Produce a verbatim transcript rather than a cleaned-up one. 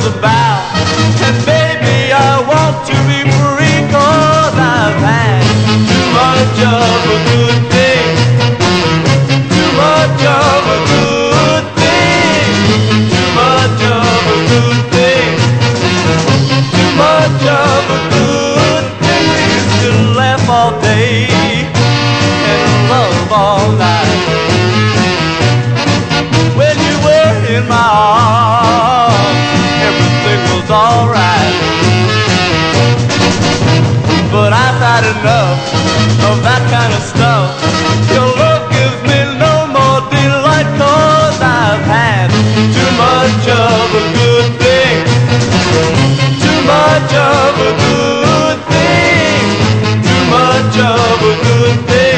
about. And baby, I want to be free, 'cause I've had too much of a good thing. Too much of a good thing. Too much of a good thing. Too much of a good thing. We used to laugh all day and love all night. When you were in my arms, everything was alright. But I've had enough